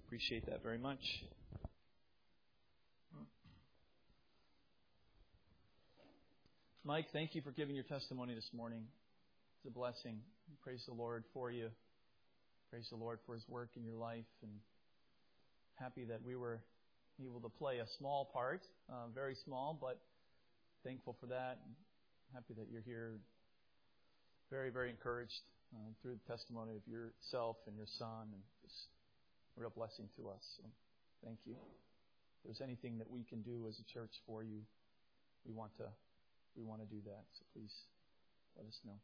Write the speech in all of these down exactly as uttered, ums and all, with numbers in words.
Appreciate that very much. Mike, thank you for giving your testimony this morning. It's a blessing. Praise the Lord for you. Praise the Lord for His work in your life. And happy that we were able to play a small part, uh, very small, but thankful for that. Happy that you're here. Very, very encouraged uh, through the testimony of yourself and your son, and just a real blessing to us. So thank you. If there's anything that we can do as a church for you, we want to we want to do that. So please let us know.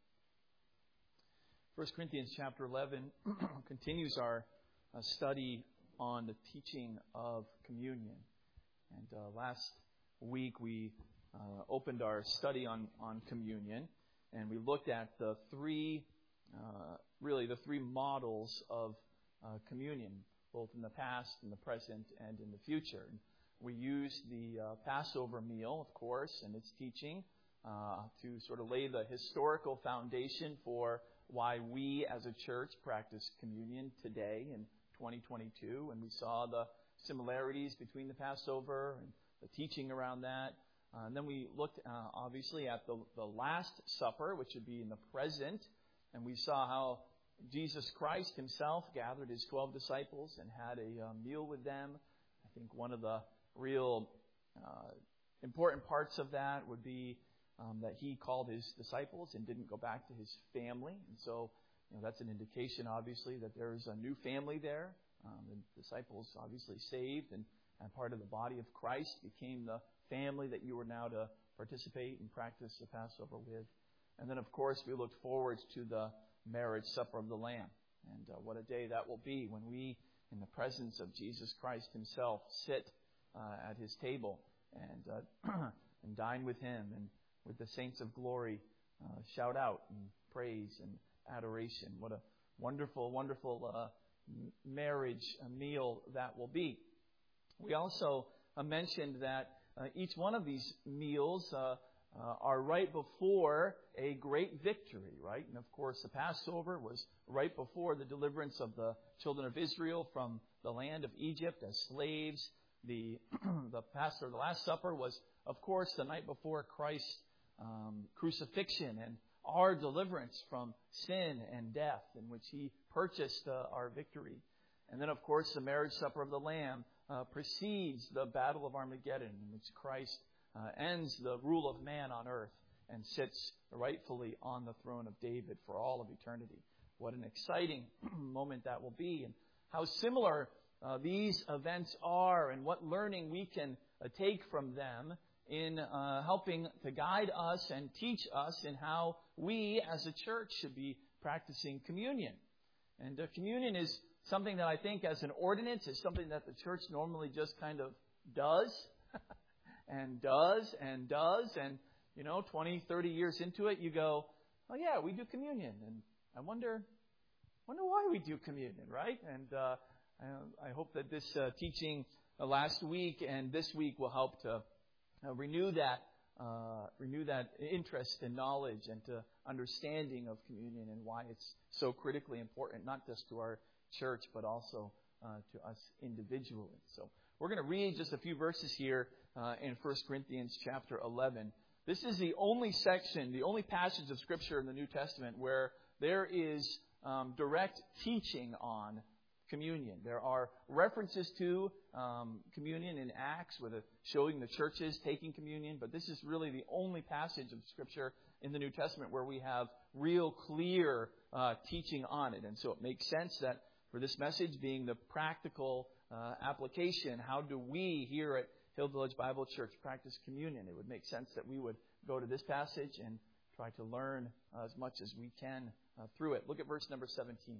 First Corinthians chapter eleven continues our uh, study on the teaching of communion. And uh, last week we uh, opened our study on, on communion, and we looked at the three, uh, really the three models of uh, communion, both in the past, in the present, and in the future. And we used the uh, Passover meal, of course, and its teaching uh, to sort of lay the historical foundation for why we as a church practice communion today in twenty twenty-two. And we saw the similarities between the Passover and the teaching around that. Uh, and then we looked, uh, obviously, at the, the Last Supper, which would be in the present. And we saw how Jesus Christ Himself gathered His twelve disciples and had a uh, meal with them. I think one of the real uh, important parts of that would be um, that He called His disciples and didn't go back to His family. And so, you know, that's an indication, obviously, that there's a new family there. Um, the disciples obviously saved and, and part of the body of Christ became the family that you were now to participate and practice the Passover with. And then, of course, we looked forward to the marriage supper of the Lamb. And uh, what a day that will be when we, in the presence of Jesus Christ Himself, sit uh, at His table and uh, and dine with Him and with the saints of glory uh, shout out and praise and adoration. What a wonderful, wonderful uh, marriage meal that will be. We also uh, mentioned that uh, each one of these meals uh, uh, are right before a great victory, right? And of course, the Passover was right before the deliverance of the children of Israel from the land of Egypt as slaves. The the Passover, the Last Supper, was, of course, the night before Christ's um, crucifixion and our deliverance from sin and death, in which He purchased uh, our victory. And then, of course, the marriage supper of the Lamb uh, precedes the battle of Armageddon, in which Christ uh, ends the rule of man on earth and sits rightfully on the throne of David for all of eternity. What an exciting moment that will be, and how similar uh, these events are, and what learning we can uh, take from them in uh, helping to guide us and teach us in how we as a church should be practicing communion. And uh, communion is something that I think as an ordinance is something that the church normally just kind of does and does and does. And, you know, twenty, thirty years into it, you go, oh, yeah, we do communion. And I wonder, wonder why we do communion, right? And uh, I, I hope that this uh, teaching uh, last week and this week will help to Uh, renew that, uh, renew that interest and knowledge and to understanding of communion and why it's so critically important, not just to our church, but also uh, to us individually. So we're going to read just a few verses here uh, in First Corinthians chapter eleven. This is the only section, the only passage of Scripture in the New Testament where there is um, direct teaching on communion. There are references to um, communion in Acts, with a, showing the churches taking communion, but this is really the only passage of Scripture in the New Testament where we have real clear uh, teaching on it. And so it makes sense that for this message being the practical uh, application, how do we here at Hill Village Bible Church practice communion? It would make sense that we would go to this passage and try to learn uh, as much as we can uh, through it. Look at verse number seventeen.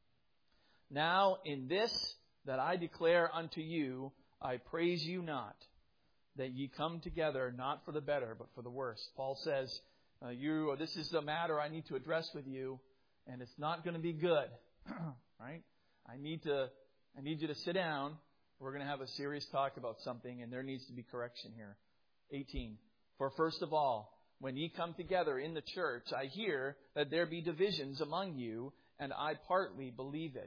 Now in this that I declare unto you, I praise you not, that ye come together not for the better, but for the worse. Paul says, uh, you, this is the matter I need to address with you, and it's not going to be good, right? I need to, I need you to sit down. We're going to have a serious talk about something, and there needs to be correction here. eighteen. For first of all, when ye come together in the church, I hear that there be divisions among you, and I partly believe it.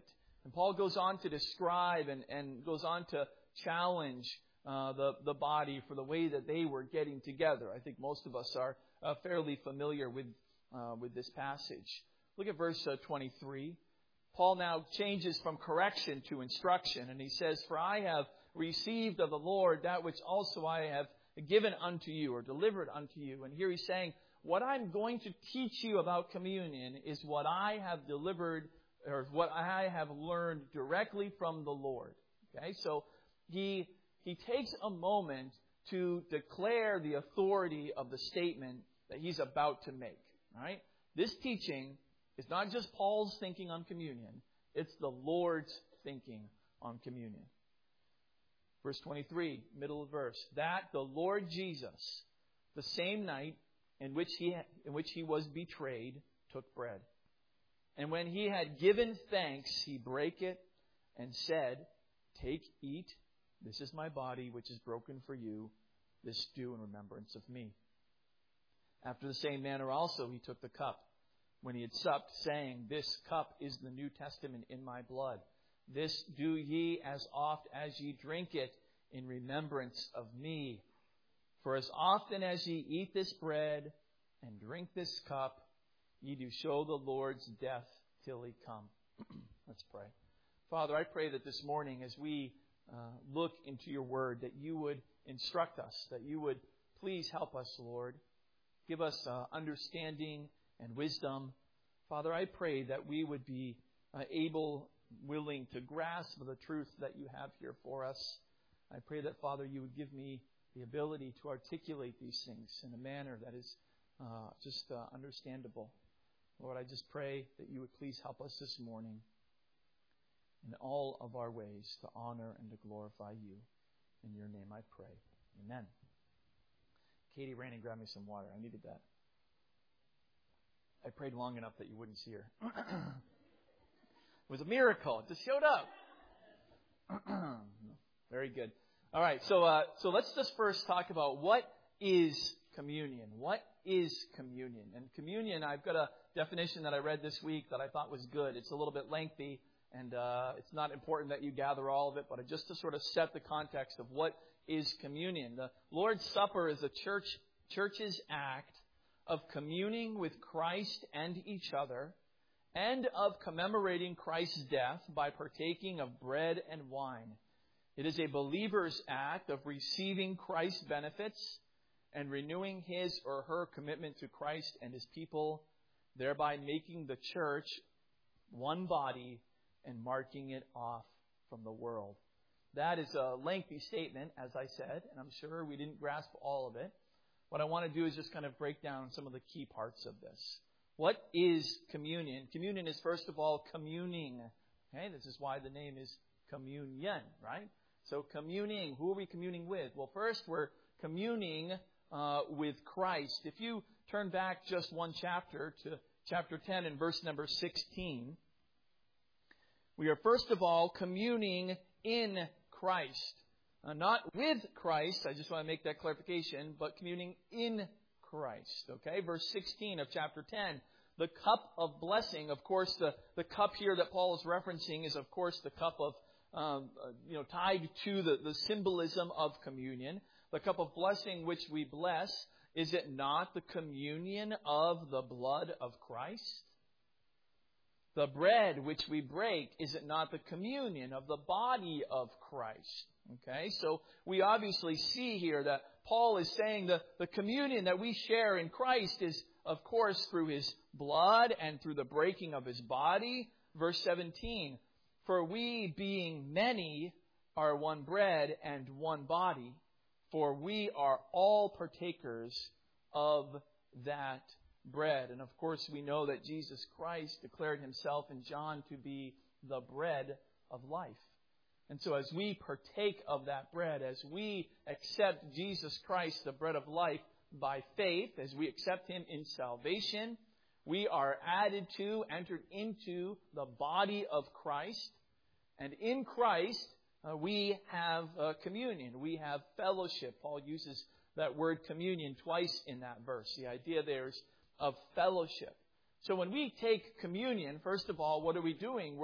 And Paul goes on to describe and, and goes on to challenge uh, the, the body for the way that they were getting together. I think most of us are uh, fairly familiar with, uh, with this passage. Look at verse uh, twenty-three. Paul now changes from correction to instruction, and he says, "For I have received of the Lord that which also I have given unto you," or delivered unto you. And here he's saying, what I'm going to teach you about communion is what I have delivered, or what I have learned directly from the Lord. Okay, so he he takes a moment to declare the authority of the statement that he's about to make. All right, this teaching is not just Paul's thinking on communion; it's the Lord's thinking on communion. Verse twenty-three, middle of verse. "That the Lord Jesus, the same night in which he in which he was betrayed, took bread. And when he had given thanks, he brake it and said, 'Take, eat. This is my body, which is broken for you. This do in remembrance of me.' After the same manner also he took the cup, when he had supped, saying, 'This cup is the New Testament in my blood. This do ye as oft as ye drink it in remembrance of me. For as often as ye eat this bread and drink this cup, ye do show the Lord's death till he come.'" Let's pray. Father, I pray that this morning as we uh, look into your word, that you would instruct us, that you would please help us, Lord. Give us uh, understanding and wisdom. Father, I pray that we would be uh, able, willing to grasp the truth that you have here for us. I pray that, Father, you would give me the ability to articulate these things in a manner that is uh, just uh, understandable. Lord, I just pray that you would please help us this morning in all of our ways to honor and to glorify you. In your name I pray. Amen. Katie ran and grabbed me some water. I needed that. I prayed long enough that you wouldn't see her. It was a miracle. It just showed up. Very good. All right, so uh, so let's just first talk about what is communion. What is communion? And communion, I've got a definition that I read this week that I thought was good. It's a little bit lengthy, and uh, it's not important that you gather all of it, but just to sort of set the context of what is communion. The Lord's Supper is a church church's act of communing with Christ and each other, and of commemorating Christ's death by partaking of bread and wine. It is a believer's act of receiving Christ's benefits and renewing his or her commitment to Christ and his people, thereby making the church one body and marking it off from the world. That is a lengthy statement, as I said, and I'm sure we didn't grasp all of it. What I want to do is just kind of break down some of the key parts of this. What is communion? Communion is, first of all, communing. Okay, this is why the name is communion, right? So communing, who are we communing with? Well, first we're communing uh, with Christ. If you turn back just one chapter to chapter ten and verse number sixteen, we are first of all communing in Christ. Uh, not with Christ, I just want to make that clarification, but communing in Christ. Okay, verse sixteen of chapter ten. The cup of blessing, of course, the, the cup here that Paul is referencing is, of course, the cup of Um, uh, you know, tied to the, the symbolism of communion. The cup of blessing which we bless, is it not the communion of the blood of Christ? The bread which we break, is it not the communion of the body of Christ? Okay, so we obviously see here that Paul is saying that the communion that we share in Christ is, of course, through his blood and through the breaking of his body. Verse seventeen. For we, being many, are one bread and one body, for we are all partakers of that bread. And of course, we know that Jesus Christ declared himself in John to be the bread of life. And so as we partake of that bread, as we accept Jesus Christ, the bread of life, by faith, as we accept him in salvation, we are added to, entered into the body of Christ. And in Christ, uh, we have uh, communion. We have fellowship. Paul uses that word communion twice in that verse. The idea there is of fellowship. So when we take communion, first of all, what are we doing? We're,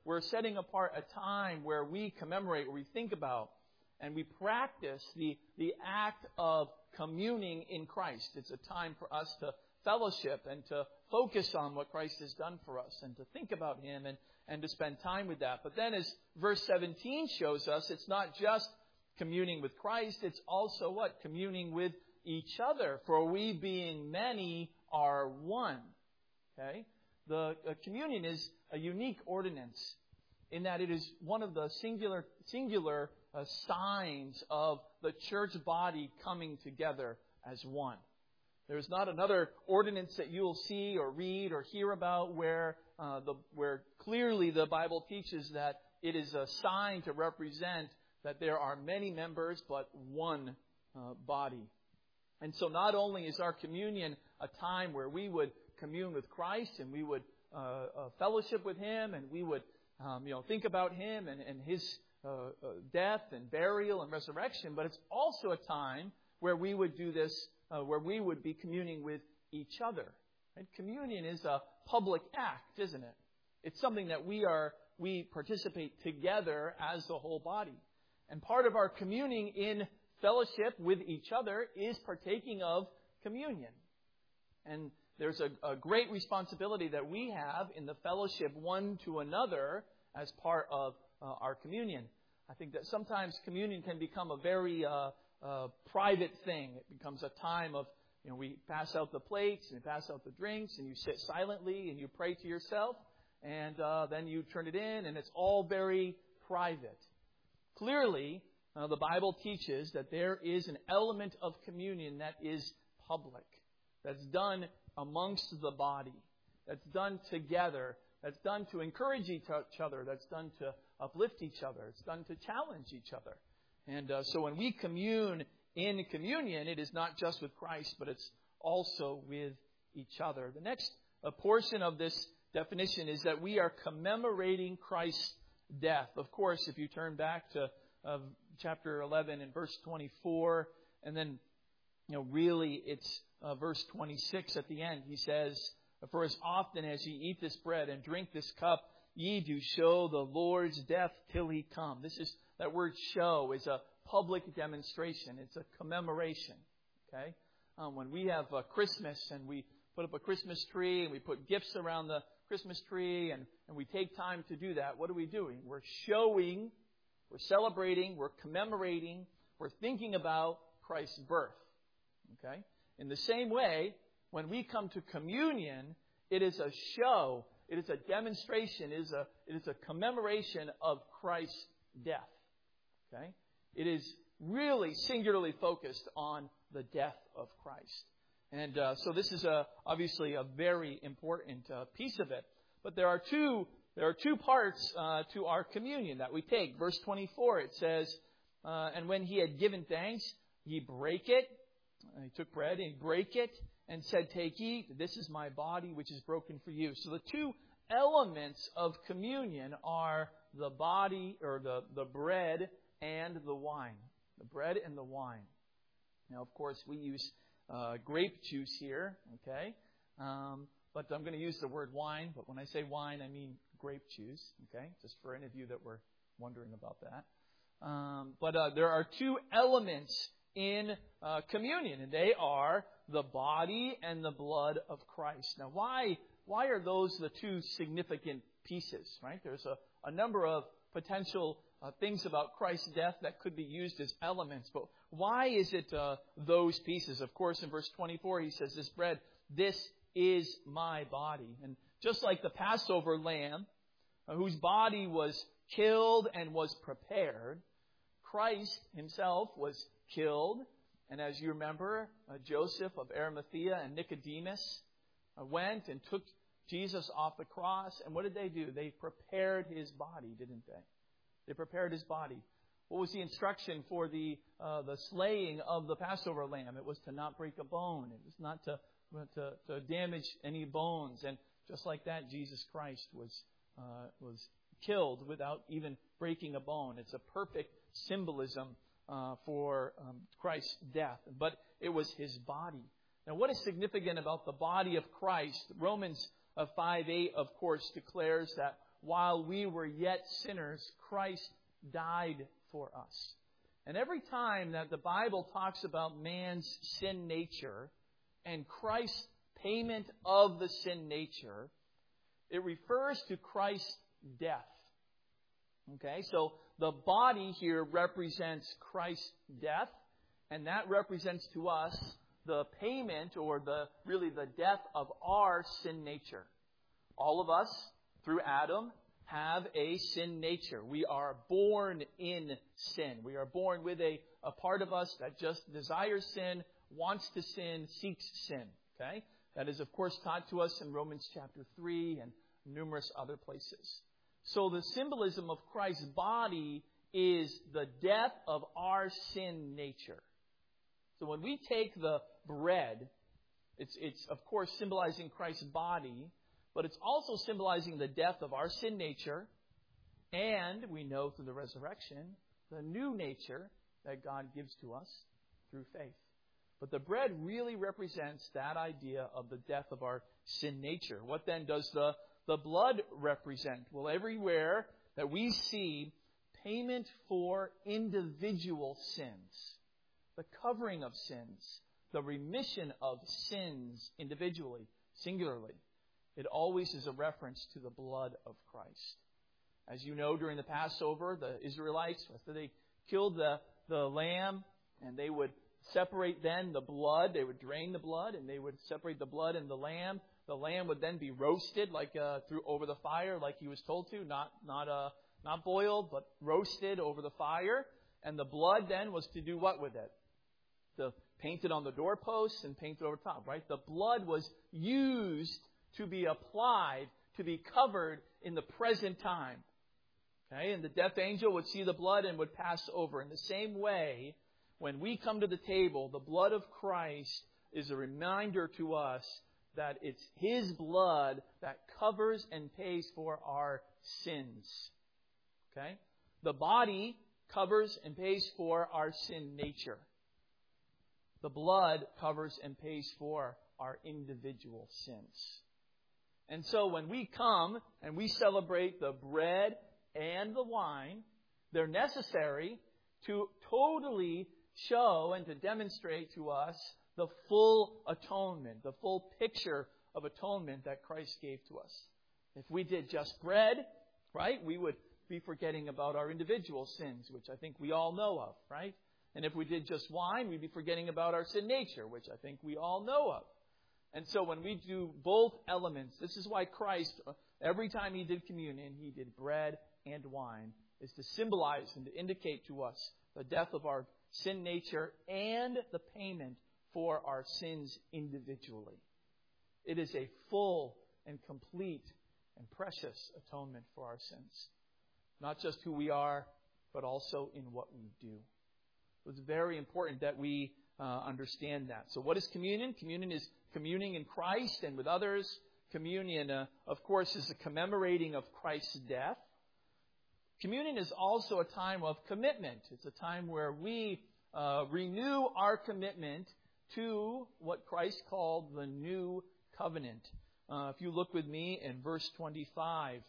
we're setting apart a time where we commemorate, where we think about, and we practice the, the act of communing in Christ. It's a time for us to fellowship and to focus on what Christ has done for us and to think about Him and, and to spend time with that. But then as verse seventeen shows us, it's not just communing with Christ, it's also what? Communing with each other. For we being many are one. Okay? The uh, communion is a unique ordinance in that it is one of the singular singular uh, signs of the church body coming together as one. There's not another ordinance that you'll see or read or hear about where uh, the where clearly the Bible teaches that it is a sign to represent that there are many members but one uh, body. And so not only is our communion a time where we would commune with Christ and we would uh, uh, fellowship with Him and we would um, you know think about Him and, and His uh, uh, death and burial and resurrection, but it's also a time where we would do this, uh, where we would be communing with each other. Right? Communion is a public act, isn't it? It's something that we are we participate together as the whole body. And part of our communing in fellowship with each other is partaking of communion. And there's a, a great responsibility that we have in the fellowship one to another as part of uh, our communion. I think that sometimes communion can become a very uh, uh, private thing. It becomes a time of, you know, we pass out the plates and we pass out the drinks and you sit silently and you pray to yourself and uh, then you turn it in and it's all very private. Clearly, Uh, the Bible teaches that there is an element of communion that is public, that's done amongst the body, that's done together, that's done to encourage each other, that's done to uplift each other, it's done to challenge each other. And uh, so when we commune in communion, it is not just with Christ, but it's also with each other. The next uh, portion of this definition is that we are commemorating Christ's death. Of course, if you turn back to uh, chapter eleven and verse twenty-four, and then, you know, really it's uh, verse twenty-six at the end. He says, "For as often as ye eat this bread and drink this cup, ye do show the Lord's death till He come." This is, that word show is a public demonstration. It's a commemoration. Okay? Um, when we have uh, Christmas and we put up a Christmas tree and we put gifts around the Christmas tree and, and we take time to do that, what are we doing? We're showing, we're celebrating, we're commemorating, we're thinking about Christ's birth. Okay? In the same way, when we come to communion, it is a show, it is a demonstration, it is a, it is a commemoration of Christ's death. Okay? It is really singularly focused on the death of Christ. And uh, so this is a, obviously a very important uh, piece of it. But there are two there are two parts uh, to our communion that we take. Verse twenty-four, it says, uh, "And when He had given thanks, He brake it." And He took bread and He brake it and said, "Take, eat. This is my body, which is broken for you." So the two elements of communion are the body, or the, the bread and the wine. The bread and the wine. Now, of course, we use uh, grape juice here, okay? Um, but I'm going to use the word wine. But when I say wine, I mean grape juice, okay? Just for any of you that were wondering about that. Um, but uh, there are two elements in uh, communion, and they are the body and the blood of Christ. Now, why why are those the two significant pieces, right? There's a, a number of potential uh, things about Christ's death that could be used as elements, but why is it uh, those pieces? Of course, in verse twenty-four, he says, "This bread, this is my body." And just like the Passover lamb, uh, whose body was killed and was prepared, Christ Himself was killed. And as you remember, uh, Joseph of Arimathea and Nicodemus uh, went and took Jesus off the cross. And what did they do? They prepared His body, didn't they? They prepared His body. What was the instruction for the uh, the slaying of the Passover lamb? It was to not break a bone. It was not to, to, to damage any bones. And just like that, Jesus Christ was uh, was killed without even breaking a bone. It's a perfect symbolism uh, for um, Christ's death. But it was His body. Now, what is significant about the body of Christ? Romans uh, five eight, of course, declares that while we were yet sinners, Christ died for us. And every time that the Bible talks about man's sin nature and Christ's payment of the sin nature, it refers to Christ's death. Okay, so the body here represents Christ's death, and that represents to us the payment, or the really the death of our sin nature. All of us, through Adam, have a sin nature. We are born in sin. We are born with a, a part of us that just desires sin, wants to sin, seeks sin. Okay? That is, of course, taught to us in Romans chapter three and numerous other places. So the symbolism of Christ's body is the death of our sin nature. So when we take the bread, it's, it's of course symbolizing Christ's body, but it's also symbolizing the death of our sin nature, and we know through the resurrection, the new nature that God gives to us through faith. But the bread really represents that idea of the death of our sin nature. What then does the, the blood represent? Well, everywhere that we see payment for individual sins, the covering of sins, the remission of sins individually, singularly, it always is a reference to the blood of Christ. As you know, during the Passover, the Israelites, after they killed the, the lamb, and they would separate then the blood, they would drain the blood, and they would separate the blood and the lamb. The lamb would then be roasted like uh, through over the fire, like he was told to, not not uh, not boiled, but roasted over the fire. And the blood then was to do what with it? To paint it on the doorposts and paint it over top, right? The blood was used to be applied, to be covered in the present time. Okay, and the death angel would see the blood and would pass over. In the same way, when we come to the table, the blood of Christ is a reminder to us that it's His blood that covers and pays for our sins. Okay? The body covers and pays for our sin nature. The blood covers and pays for our individual sins. And so when we come and we celebrate the bread and the wine, they're necessary to totally show and to demonstrate to us the full atonement, the full picture of atonement that Christ gave to us. If we did just bread, right, we would be forgetting about our individual sins, which I think we all know of, right? And if we did just wine, we'd be forgetting about our sin nature, which I think we all know of. And so when we do both elements, this is why Christ, every time He did communion, He did bread and wine, is to symbolize and to indicate to us the death of our sin nature and the payment for our sins individually. It is a full and complete and precious atonement for our sins. Not just who we are, but also in what we do. It's very important that we uh, understand that. So what is communion? Communion is communing in Christ and with others. Communion, uh, of course, is a commemorating of Christ's death. Communion is also a time of commitment. It's a time where we uh, renew our commitment to what Christ called the new covenant. Uh, if you look with me in verse twenty-five.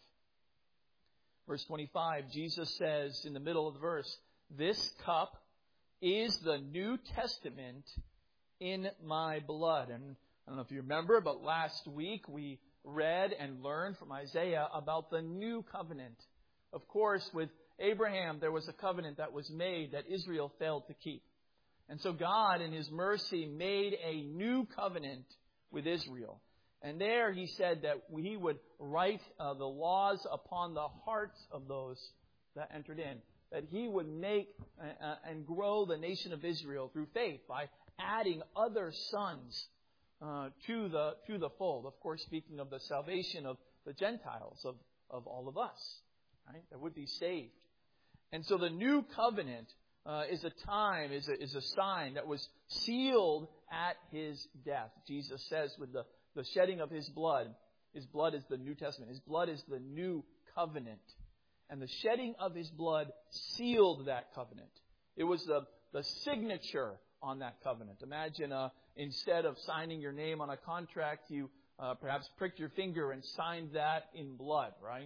Verse twenty-five, Jesus says in the middle of the verse, "This cup is the New Testament in my blood." And I don't know if you remember, but last week we read and learned from Isaiah about the new covenant. Of course, with Abraham, there was a covenant that was made that Israel failed to keep. And so God, in His mercy, made a new covenant with Israel. And there He said that He would write uh, the laws upon the hearts of those that entered in. That He would make uh, and grow the nation of Israel through faith by adding other sons uh, to the to the fold. Of course, speaking of the salvation of the Gentiles, of, of all of us, right, that would be saved. And so the new covenant uh, is a time, is a, is a sign that was sealed at His death. Jesus says with the, the shedding of His blood, His blood is the New Testament. His blood is the new covenant. And the shedding of His blood sealed that covenant. It was the, the signature on that covenant. Imagine uh, instead of signing your name on a contract, you uh, perhaps pricked your finger and signed that in blood, right?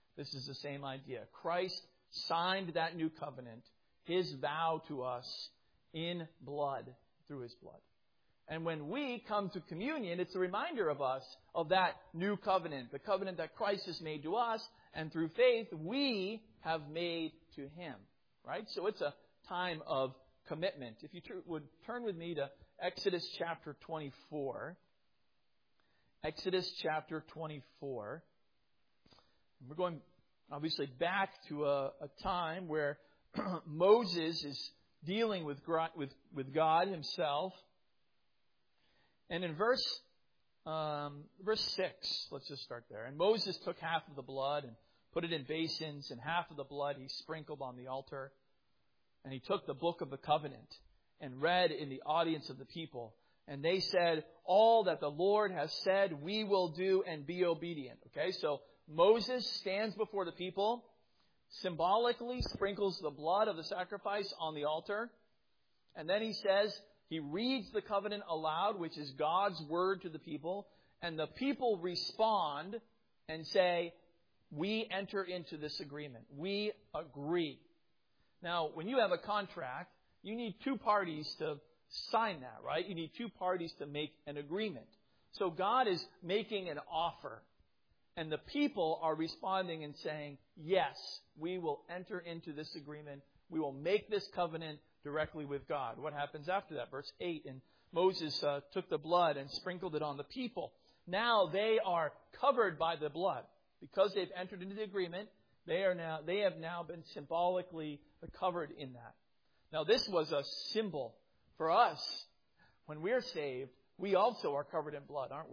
This is the same idea. Christ signed that new covenant, His vow to us, in blood, through His blood. And when we come to communion, it's a reminder of us of that new covenant, the covenant that Christ has made to us, and through faith we have made to Him. Right? So it's a time of commitment. If you tr- would turn with me to Exodus chapter twenty-four. Exodus chapter twenty-four. We're going obviously back to a, a time where Moses is dealing with, with, with God Himself. And in verse um, verse six, let's just start there. And Moses took half of the blood and put it in basins, and half of the blood He sprinkled on the altar. And He took the book of the covenant and read in the audience of the people. And they said, all that the Lord has said we will do and be obedient. Okay, so Moses stands before the people, symbolically sprinkles the blood of the sacrifice on the altar. And then he says, he reads the covenant aloud, which is God's word to the people. And the people respond and say, we enter into this agreement. We agree. Now, when you have a contract, you need two parties to sign that, right? You need two parties to make an agreement. So God is making an offer. And the people are responding and saying, yes, we will enter into this agreement. We will make this covenant directly with God. What happens after that? Verse eight, and Moses uh, took the blood and sprinkled it on the people. Now they are covered by the blood. Because they've entered into the agreement, they are now they have now been symbolically covered in that. Now this was a symbol for us. When we're saved, we also are covered in blood, aren't we?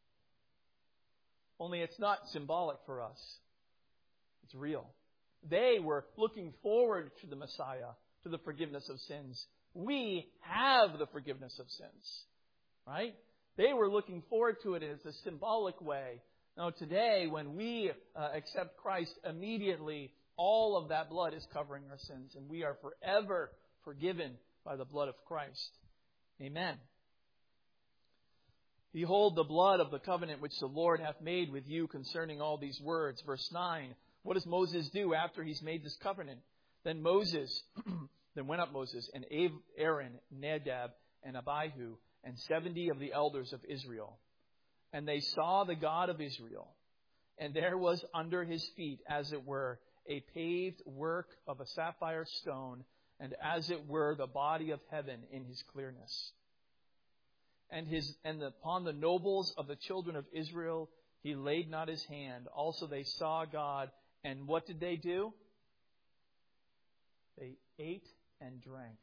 Only it's not symbolic for us. It's real. They were looking forward to the Messiah, to the forgiveness of sins. We have the forgiveness of sins. Right? They were looking forward to it as a symbolic way. Now today, when we uh, accept Christ, immediately all of that blood is covering our sins. And we are forever forgiven by the blood of Christ. Amen. Behold the blood of the covenant which the Lord hath made with you concerning all these words. Verse nine. What does Moses do after he's made this covenant? Then Moses, then went up Moses and Aaron, Nadab, and Abihu, and seventy of the elders of Israel. And they saw the God of Israel. And there was under his feet, as it were, a paved work of a sapphire stone, and as it were, the body of heaven in his clearness. And his and upon the nobles of the children of Israel he laid not his hand. Also they saw God, and what did they do? They ate and drank.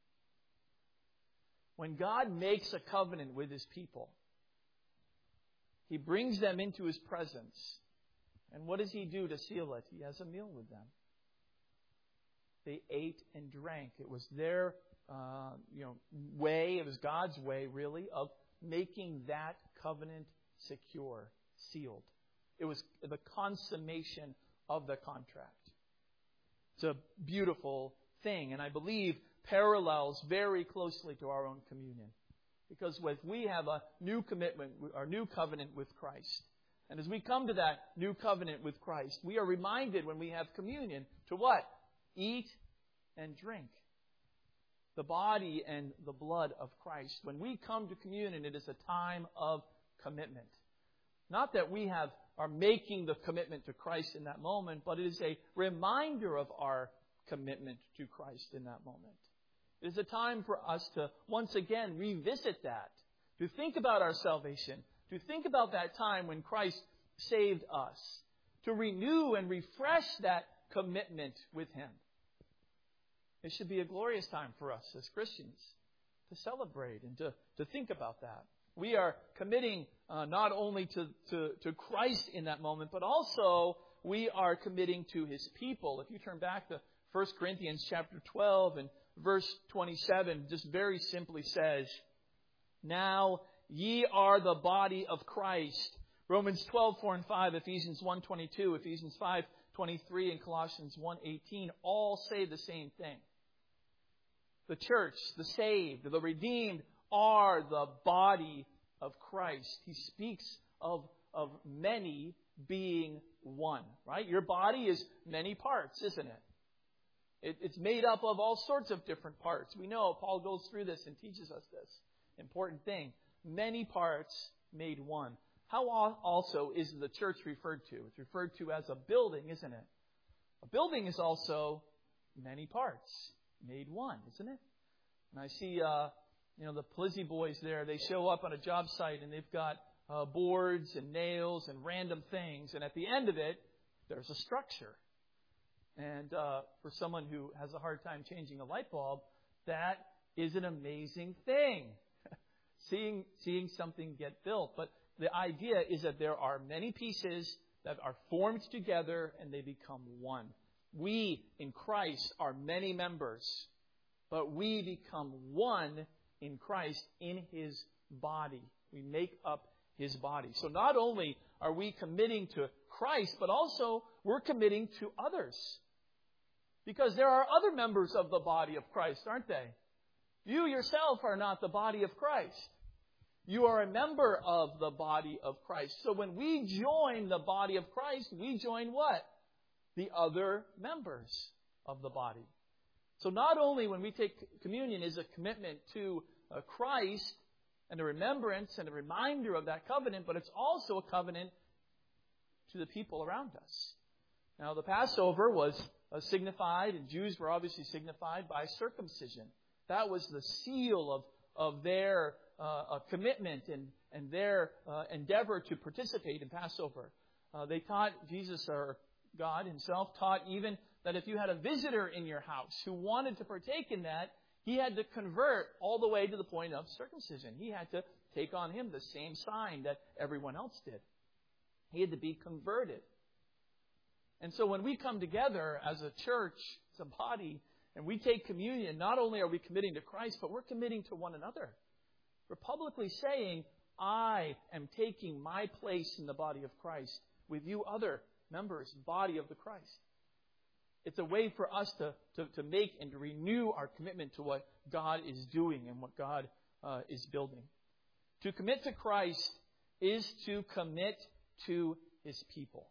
When God makes a covenant with his people, he brings them into his presence. And what does he do to seal it? He has a meal with them. They ate and drank. It was their uh, you know, way, it was God's way, really, of making that covenant secure, sealed. It was the consummation of the contract. It's a beautiful thing, and I believe parallels very closely to our own communion. Because if we have a new commitment, our new covenant with Christ, and as we come to that new covenant with Christ, we are reminded when we have communion to what? Eat and drink the body and the blood of Christ. When we come to communion, it is a time of commitment. Not that we have are making the commitment to Christ in that moment, but it is a reminder of our commitment to Christ in that moment. It is a time for us to once again revisit that, to think about our salvation, to think about that time when Christ saved us, to renew and refresh that commitment with Him. It should be a glorious time for us as Christians to celebrate and to, to think about that. We are committing uh, not only to, to, to Christ in that moment, but also we are committing to His people. If you turn back to First Corinthians chapter twelve and verse twenty-seven, just very simply says, now ye are the body of Christ. Romans twelve, four and five, Ephesians one twenty-two, Ephesians five twenty-three, and Colossians one eighteen all say the same thing. The church, the saved, the redeemed are the body of Christ. He speaks of, of many being one, right? Your body is many parts, isn't it? it? It's made up of all sorts of different parts. We know Paul goes through this and teaches us this important thing. Many parts made one. How also is the church referred to? It's referred to as a building, isn't it? A building is also many parts made one, isn't it? And I see, uh, you know, the Plizzy boys there. They show up on a job site and they've got uh, boards and nails and random things. And at the end of it, there's a structure. And uh, for someone who has a hard time changing a light bulb, that is an amazing thing. seeing seeing something get built. But the idea is that there are many pieces that are formed together and they become one. We in Christ are many members, but we become one in Christ in His body. We make up His body. So not only are we committing to Christ, but also we're committing to others. Because there are other members of the body of Christ, aren't they? You yourself are not the body of Christ. You are a member of the body of Christ. So when we join the body of Christ, we join what? The other members of the body. So not only when we take communion is a commitment to uh, Christ and a remembrance and a reminder of that covenant, but it's also a covenant to the people around us. Now the Passover was uh, signified, and Jews were obviously signified by circumcision. That was the seal of, of their uh, commitment and, and their uh, endeavor to participate in Passover. Uh, they taught, Jesus or God Himself taught even that if you had a visitor in your house who wanted to partake in that, he had to convert all the way to the point of circumcision. He had to take on him the same sign that everyone else did. He had to be converted. And so when we come together as a church, as a body, and we take communion, not only are we committing to Christ, but we're committing to one another. We're publicly saying, I am taking my place in the body of Christ with you other members, body of the Christ. It's a way for us to, to, to make and to renew our commitment to what God is doing and what God uh, is building. To commit to Christ is to commit to His people.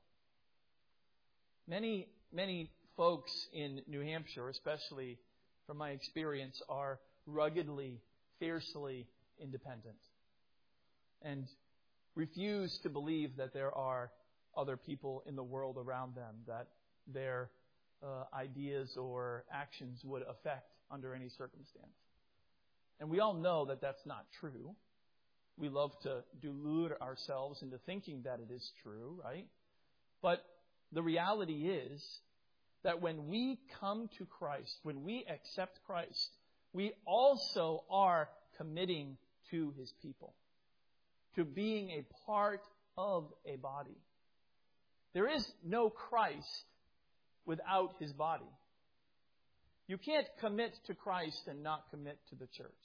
Many, many folks in New Hampshire, especially from my experience, are ruggedly, fiercely independent and refuse to believe that there are other people in the world around them that their uh, ideas or actions would affect under any circumstance. And we all know that that's not true. We love to delude ourselves into thinking that it is true, right? But the reality is that when we come to Christ, when we accept Christ, we also are committing to His people, to being a part of a body. There is no Christ without His body. You can't commit to Christ and not commit to the church.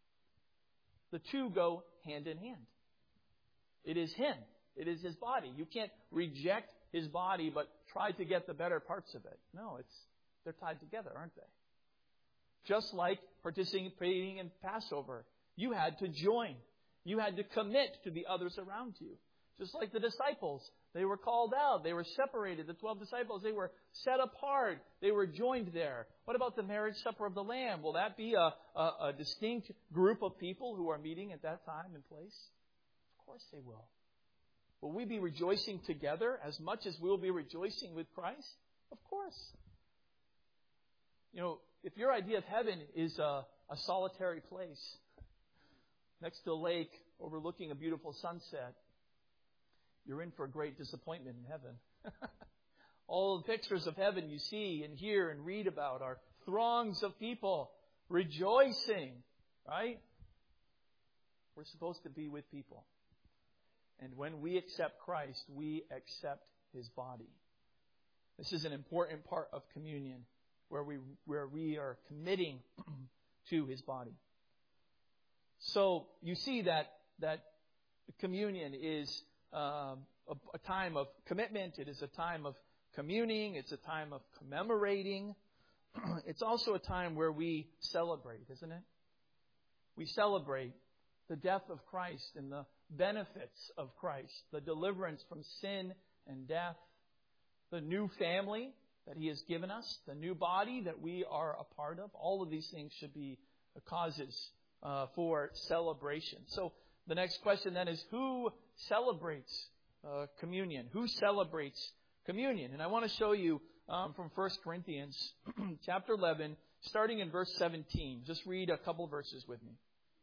The two go hand in hand. It is Him. It is His body. You can't reject His body but try to get the better parts of it. No, it's they're tied together, aren't they? Just like participating in Passover. You had to join. You had to commit to the others around you. Just like the disciples. They were called out. They were separated. The twelve disciples, they were set apart. They were joined there. What about the marriage supper of the Lamb? Will that be a, a, a distinct group of people who are meeting at that time and place? Of course they will. Will we be rejoicing together as much as we'll be rejoicing with Christ? Of course. You know, if your idea of heaven is a, a solitary place next to a lake overlooking a beautiful sunset, you're in for a great disappointment in heaven. All the pictures of heaven you see and hear and read about are throngs of people rejoicing, right? We're supposed to be with people. And when we accept Christ, we accept His body. This is an important part of communion, where we where we are committing to His body. So you see that that communion is um, a, a time of commitment. It is a time of communing. It's a time of commemorating. It's also a time where we celebrate, isn't it? We celebrate the death of Christ and the benefits of Christ, the deliverance from sin and death, the new family that He has given us, the new body that we are a part of. All of these things should be causes uh, for celebration. So the next question then is, who celebrates uh, communion? Who celebrates communion? And I want to show you um, from First Corinthians chapter eleven, starting in verse seventeen. Just read a couple verses with me.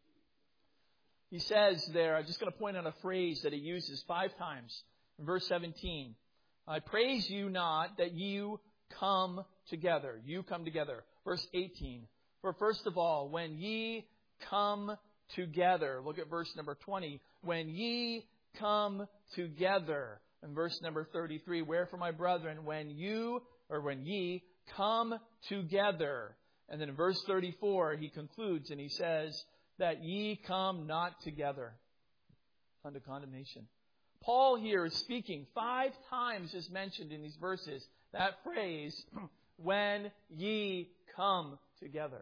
He says there, I'm just going to point out a phrase that he uses five times. In verse seventeen, I praise you not that you come together. You come together. Verse eighteen, for first of all, when ye come together. Look at verse number twenty. When ye come together. And verse number thirty-three, wherefore, my brethren, when you, or when ye come together. And then in verse thirty-four, he concludes and he says, that ye come not together unto condemnation. Paul here is speaking. Five times is mentioned in these verses that phrase, when ye come together.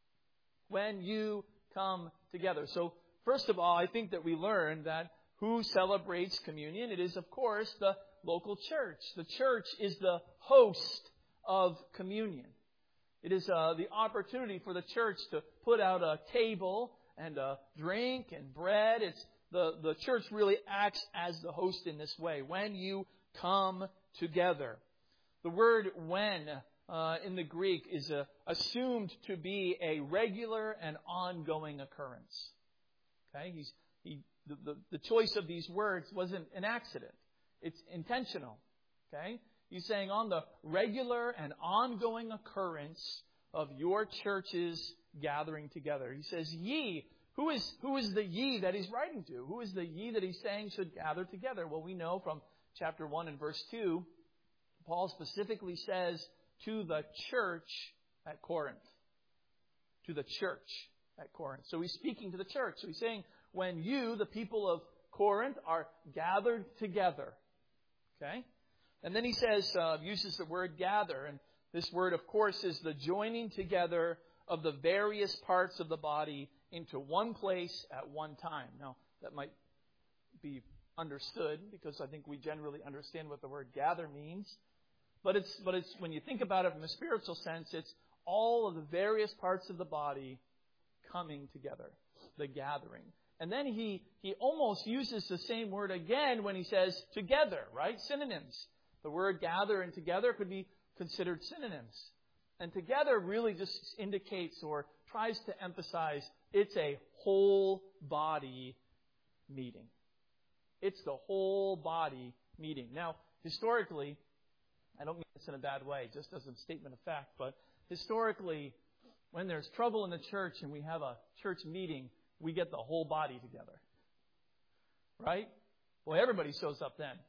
When you come together. So, first of all, I think that we learn that who celebrates communion? It is, of course, the local church. The church is the host of communion. It is uh, the opportunity for the church to put out a table and a drink and bread. It's the, the church really acts as the host in this way. When you come together. The word when uh, in the Greek is uh, assumed to be a regular and ongoing occurrence. Okay, He's, he, the, the, the choice of these words wasn't an accident. It's intentional. Okay, He's saying on the regular and ongoing occurrence of your churches gathering together. He says, ye. Who is, who is the ye that he's writing to? Who is the ye that he's saying should gather together? Well, we know from chapter one and verse two, Paul specifically says to the church at Corinth. To the church at Corinth. So he's speaking to the church. So he's saying, when you, the people of Corinth, are gathered together. Okay? And then he says, uh, uses the word gather. And this word, of course, is the joining together of the various parts of the body into one place at one time. Now, that might be understood because I think we generally understand what the word gather means. But it's but it's when you think about it from a spiritual sense, it's all of the various parts of the body coming together, the gathering. And then he, he almost uses the same word again when he says together, right? Synonyms. The word gather and together could be considered synonyms. And together really just indicates or tries to emphasize it's a whole body meeting. It's the whole body meeting. Now, historically, I don't mean this in a bad way, just as a statement of fact, but historically, when there's trouble in the church and we have a church meeting, we get the whole body together. Right? Boy, everybody shows up then.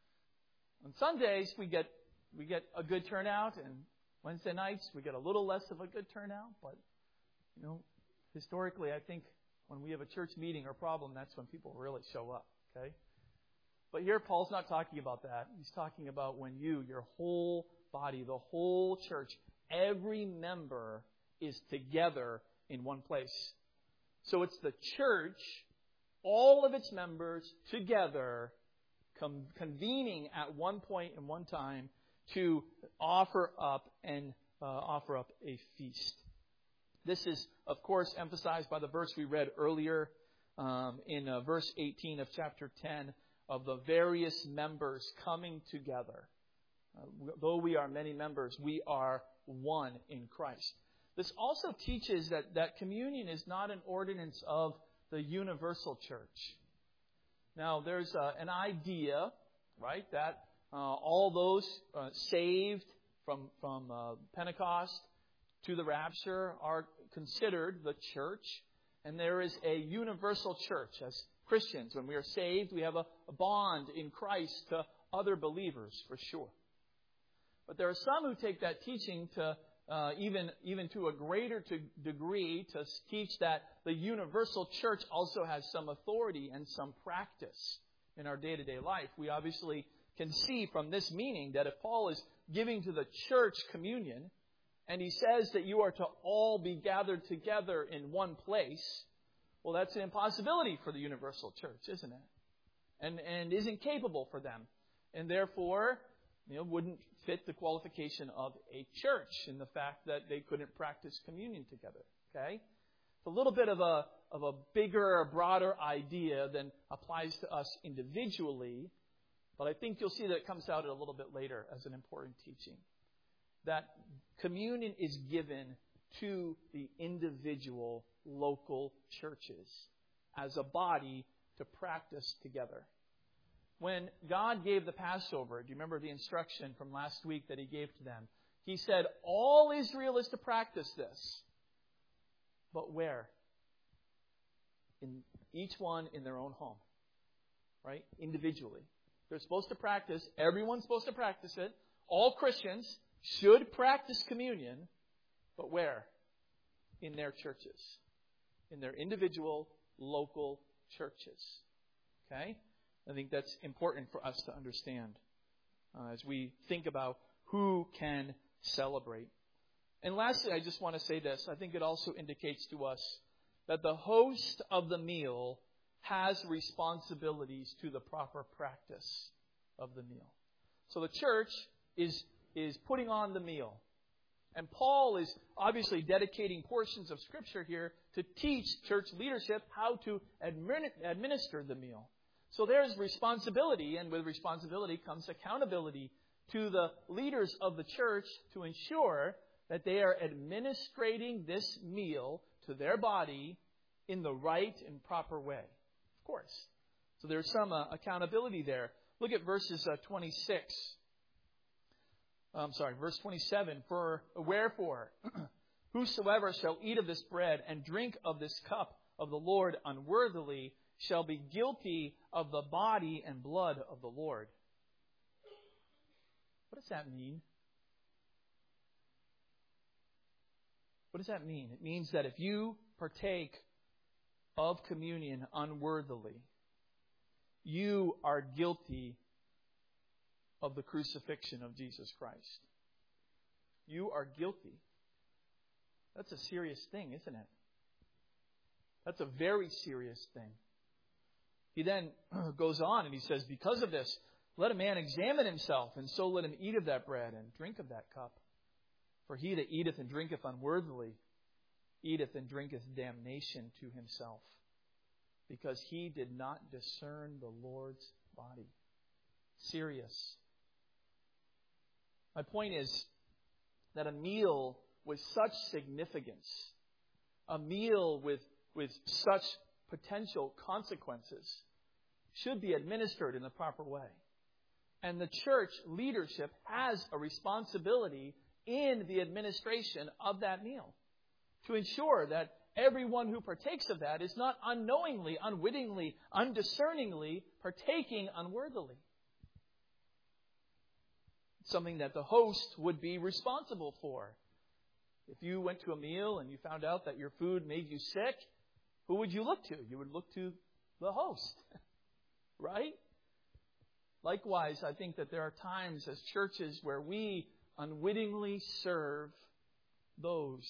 On Sundays, we get we get a good turnout, and Wednesday nights, we get a little less of a good turnout, but, you know, historically, I think when we have a church meeting or problem, that's when people really show up, okay? But here, Paul's not talking about that. He's talking about when you, your whole body, the whole church, every member is together in one place. So it's the church, all of its members together, com- convening at one point and one time to offer up and uh, offer up a feast. This is, of course, emphasized by the verse we read earlier um, in uh, verse eighteen of chapter ten of the various members coming together. Uh, though we are many members, we are one in Christ. This also teaches that, that communion is not an ordinance of the universal church. Now, there's uh, an idea, right, that uh, all those uh, saved from, from uh, Pentecost to the rapture are considered the church. And there is a universal church. As Christians, when we are saved, we have a, a bond in Christ to other believers, for sure. But there are some who take that teaching to uh, even, even to a greater to degree to teach that the universal church also has some authority and some practice in our day-to-day life. We obviously can see from this meaning that if Paul is giving to the church communion, and he says that you are to all be gathered together in one place, well, that's an impossibility for the universal church, isn't it? And, and isn't capable for them. and therefore, you know, wouldn't fit the qualification of a church in the fact that they couldn't practice communion together. Okay? It's a little bit of a of a bigger, broader idea than applies to us individually, but I think you'll see that it comes out a little bit later as an important teaching. That communion is given to the individual local churches as a body to practice together. When God gave the Passover, do you remember the instruction from last week that He gave to them? He said, all Israel is to practice this. But where? In each one in their own home. Right? Individually. They're supposed to practice. Everyone's supposed to practice it. All Christians should practice communion. But where? In their churches. In their individual, local churches. Okay? I think that's important for us to understand uh, as we think about who can celebrate. And lastly, I just want to say this. I think it also indicates to us that the host of the meal has responsibilities to the proper practice of the meal. So the church is, is putting on the meal. And Paul is obviously dedicating portions of Scripture here to teach church leadership how to admin, administer the meal. So there's responsibility, and with responsibility comes accountability to the leaders of the church to ensure that they are administrating this meal to their body in the right and proper way. Of course. So there's some uh, accountability there. Look at verses uh, twenty-six. I'm sorry, verse twenty-seven. For wherefore, whosoever shall eat of this bread and drink of this cup of the Lord unworthily shall be guilty of the body and blood of the Lord. What does that mean? What does that mean? It means that if you partake of communion unworthily, you are guilty of the crucifixion of Jesus Christ. You are guilty. That's a serious thing, isn't it? That's a very serious thing. He then goes on and he says, because of this, let a man examine himself, and so let him eat of that bread and drink of that cup. For he that eateth and drinketh unworthily eateth and drinketh damnation to himself, because he did not discern the Lord's body. Serious. My point is that a meal with such significance, a meal with, with such potential consequences, should be administered in the proper way. And the church leadership has a responsibility in the administration of that meal to ensure that everyone who partakes of that is not unknowingly, unwittingly, undiscerningly partaking unworthily. It's something that the host would be responsible for. If you went to a meal and you found out that your food made you sick, who would you look to? You would look to the host, right? Likewise, I think that there are times as churches where we unwittingly serve those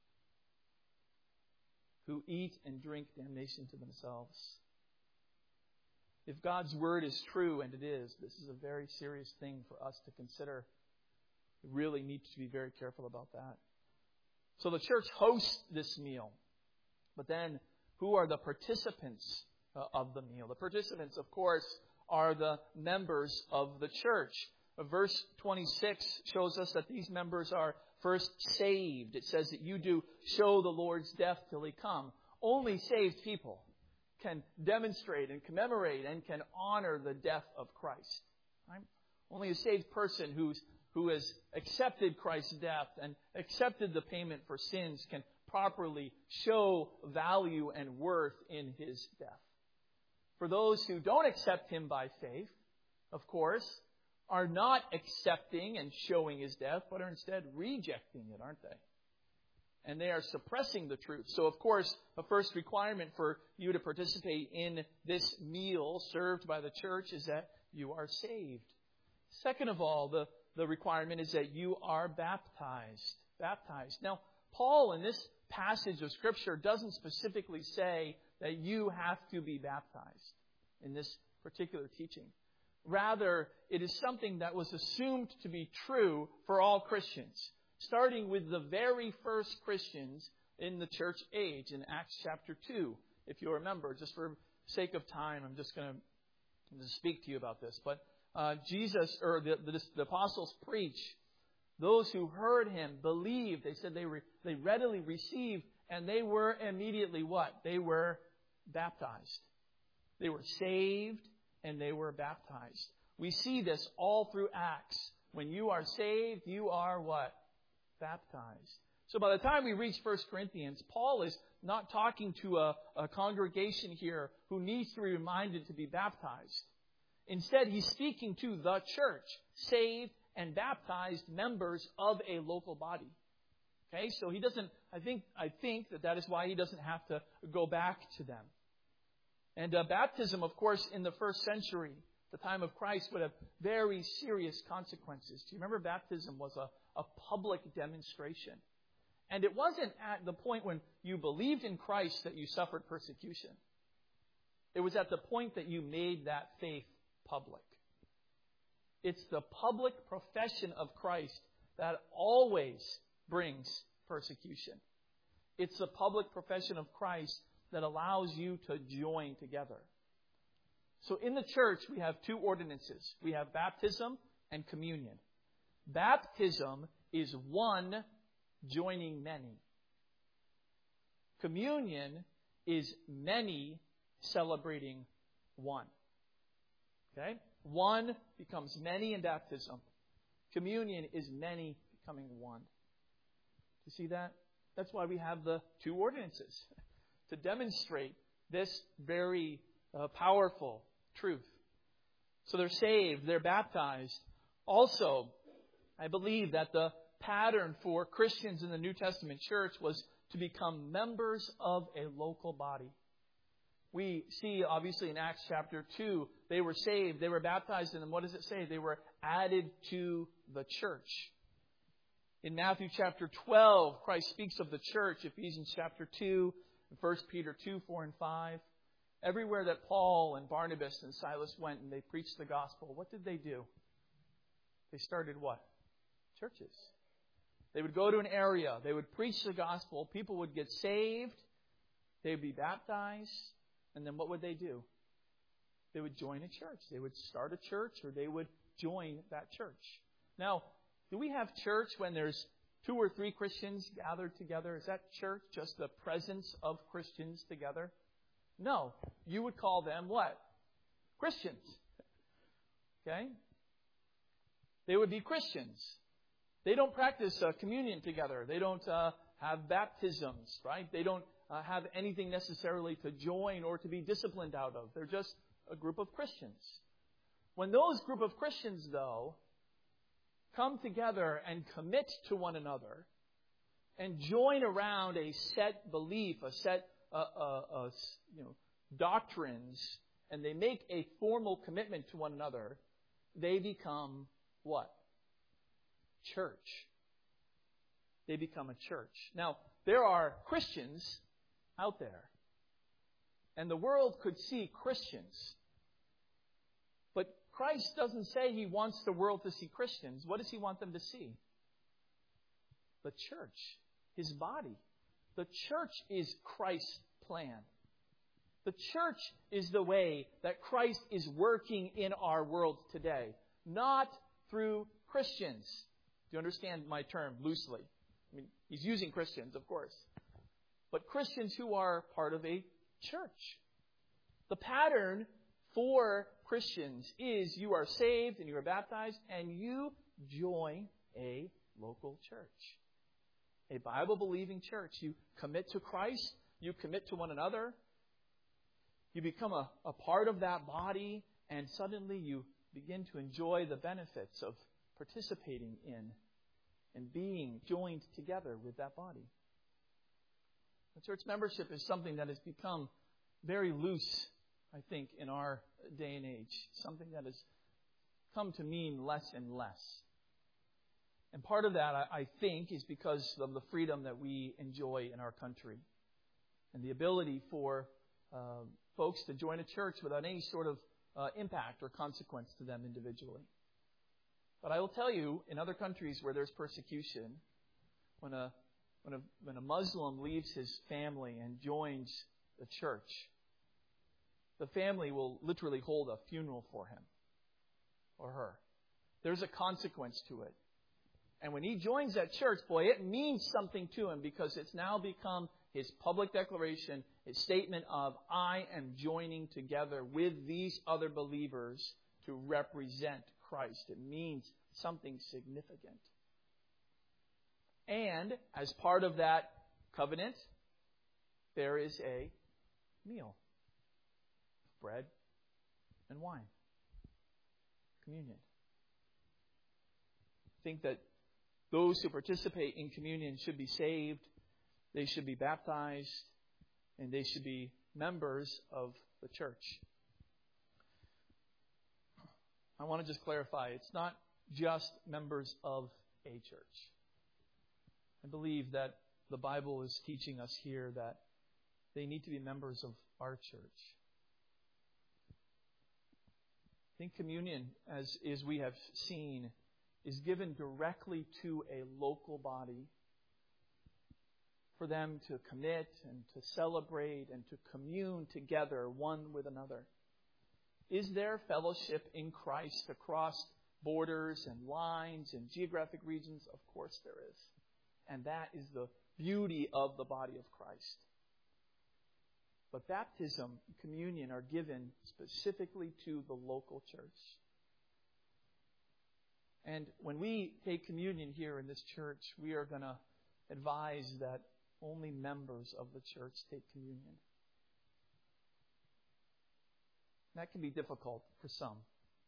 who eat and drink damnation to themselves. If God's word is true, and it is, this is a very serious thing for us to consider. We really need to be very careful about that. So the church hosts this meal. But then, who are the participants uh, of the meal? The participants, of course, are the members of the church. Uh, verse twenty-six shows us that these members are first saved. It says that you do show the Lord's death till He come. Only saved people can demonstrate and commemorate and can honor the death of Christ. Right? Only a saved person who's who has accepted Christ's death and accepted the payment for sins can properly show value and worth in His death. For those who don't accept Him by faith, of course, are not accepting and showing His death, but are instead rejecting it, aren't they? And they are suppressing the truth. So, of course, the first requirement for you to participate in this meal served by the church is that you are saved. Second of all, the, the requirement is that you are baptized. Baptized. Now, Paul in this passage of Scripture doesn't specifically say that you have to be baptized in this particular teaching. Rather, it is something that was assumed to be true for all Christians, starting with the very first Christians in the church age in Acts chapter two. If you remember, just for sake of time, I'm just going to speak to you about this. But uh, Jesus, or the, the, the apostles preach. Those who heard him believed. They said they re, they readily received, and they were immediately what? They were baptized. They were saved, and they were baptized. We see this all through Acts. When you are saved, you are what? Baptized. So by the time we reach First Corinthians, Paul is not talking to a, a congregation here who needs to be reminded to be baptized. Instead, he's speaking to the church, saved and baptized members of a local body. Okay, so he doesn't, I think, I think that that is why he doesn't have to go back to them. And uh, baptism, of course, in the first century, the time of Christ, would have very serious consequences. Do you remember baptism was a, a public demonstration? And it wasn't at the point when you believed in Christ that you suffered persecution. It was at the point that you made that faith public. It's the public profession of Christ that always brings persecution. It's the public profession of Christ that allows you to join together. So in the church, we have two ordinances. We have baptism and communion. Baptism is one joining many. Communion is many celebrating one. Okay? One becomes many in baptism. Communion is many becoming one. You see that? That's why we have the two ordinances, to demonstrate this very uh, powerful truth. So they're saved, they're baptized. Also, I believe that the pattern for Christians in the New Testament church was to become members of a local body. We see, obviously, in Acts chapter two, they were saved, they were baptized, and then what does it say? They were added to the church. In Matthew chapter twelve, Christ speaks of the church, Ephesians chapter two, First Peter two, four, and five. Everywhere that Paul and Barnabas and Silas went and they preached the gospel, what did they do? They started what? Churches. They would go to an area, they would preach the gospel, people would get saved, they would be baptized, and then what would they do? They would join a church. They would start a church, or they would join that church. Now, do we have church when there's two or three Christians gathered together? Is that church just the presence of Christians together? No. You would call them what? Christians. Okay? They would be Christians. They don't practice uh, communion together. They don't uh, have baptisms, right? They don't uh, have anything necessarily to join or to be disciplined out of. They're just a group of Christians. When those group of Christians, though, come together and commit to one another and join around a set belief, a set uh, uh, uh, you know, doctrines, and they make a formal commitment to one another, they become what? Church. They become a church. Now, there are Christians out there, and the world could see Christians. But Christ doesn't say He wants the world to see Christians. What does He want them to see? The church, His body. The church is Christ's plan. The church is the way that Christ is working in our world today, not through Christians. Do you understand my term loosely? I mean, He's using Christians, of course. But Christians who are part of a church. The pattern for Christians is you are saved and you are baptized and you join a local church. A Bible-believing church. You commit to Christ. You commit to one another. You become a, a part of that body, and suddenly you begin to enjoy the benefits of participating in and being joined together with that body. The church membership is something that has become very loose, I think, in our day and age. Something that has come to mean less and less. And part of that, I think, is because of the freedom that we enjoy in our country. And the ability for uh, folks to join a church without any sort of uh, impact or consequence to them individually. But I will tell you, in other countries where there's persecution, when a when a when a Muslim leaves his family and joins the church, the family will literally hold a funeral for him or her. There's a consequence to it. And when he joins that church, boy, it means something to him because it's now become his public declaration, his statement of, I am joining together with these other believers to represent Christ. It means something significant. And as part of that covenant, there is a meal. Bread and wine. Communion. I think that those who participate in communion should be saved, they should be baptized, and they should be members of the church. I want to just clarify, it's not just members of a church. I believe that the Bible is teaching us here that they need to be members of our church. I think communion, as, as we have seen, is given directly to a local body for them to commit and to celebrate and to commune together one with another. Is there fellowship in Christ across borders and lines and geographic regions? Of course there is. And that is the beauty of the body of Christ. But baptism and communion are given specifically to the local church. And when we take communion here in this church, we are going to advise that only members of the church take communion. That can be difficult for some.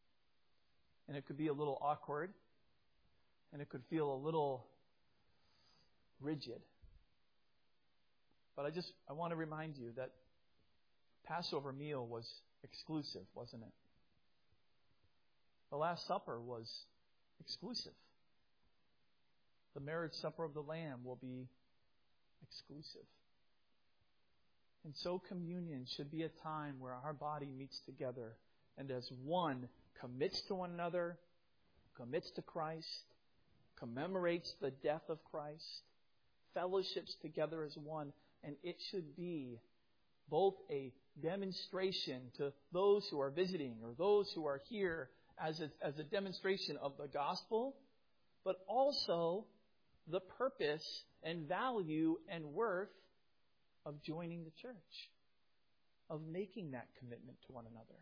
And it could be a little awkward. And it could feel a little rigid. But I just, I want to remind you that Passover meal was exclusive, wasn't it? The Last Supper was exclusive. The marriage supper of the Lamb will be exclusive. And so communion should be a time where our body meets together and as one commits to one another, commits to Christ, commemorates the death of Christ, fellowships together as one, and it should be both a demonstration to those who are visiting or those who are here as a, as a demonstration of the gospel, but also the purpose and value and worth of joining the church, of making that commitment to one another.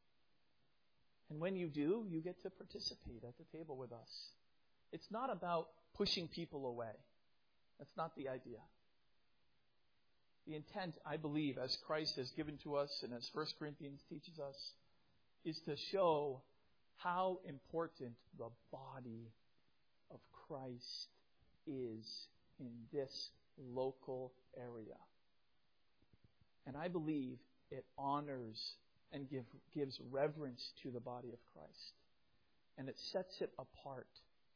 And when you do, you get to participate at the table with us. It's not about pushing people away. That's not the idea. The intent, I believe, as Christ has given to us and as First Corinthians teaches us, is to show how important the body of Christ is in this local area. And I believe it honors and give, gives reverence to the body of Christ. And it sets it apart.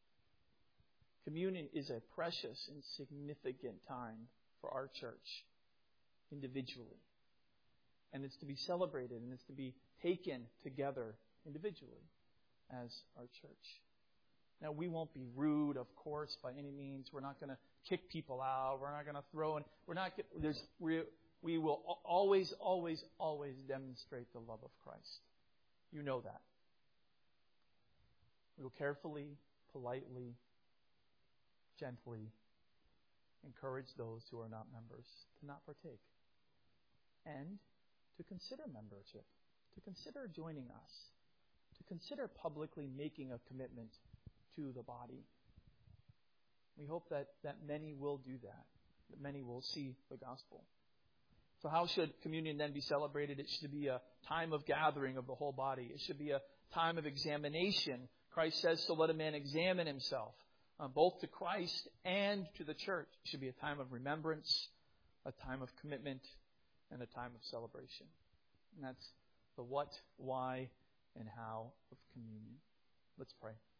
Communion is a precious and significant time for our church, individually. And it's to be celebrated and it's to be taken together individually as our church. Now, we won't be rude, of course, by any means. We're not going to kick people out. We're not going to throw in. We're not. There's. We we will always, always, always demonstrate the love of Christ. You know that. We will carefully, politely, gently encourage those who are not members to not partake, and to consider membership, to consider joining us, to consider publicly making a commitment to the body. We hope that, that many will do that, that many will see the gospel. So how should communion then be celebrated? It should be a time of gathering of the whole body. It should be a time of examination. Christ says, so let a man examine himself, uh, both to Christ and to the church. It should be a time of remembrance, a time of commitment, and a time of celebration. And that's the what, why, and how of communion. Let's pray.